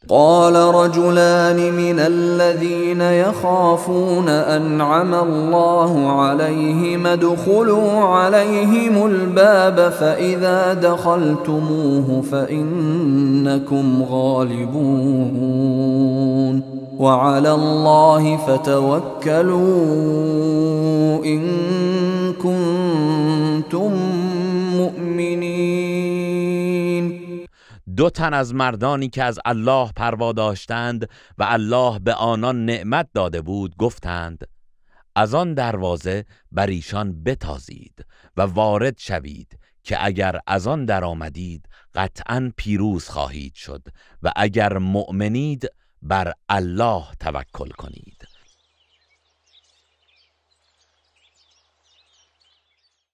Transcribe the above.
قال رجلان من الذين يخافون أنعم الله عليهم ادخلوا عليهم الباب فإذا دخلتموه فإنكم غالبون وعلى الله فتوكلوا إن كنتم مؤمنين. دو تن از مردانی که از الله پروا داشتند و الله به آنان نعمت داده بود گفتند از آن دروازه بر ایشان بتازید و وارد شوید که اگر از آن در آمدید قطعا پیروز خواهید شد و اگر مؤمنید بر الله توکل کنید.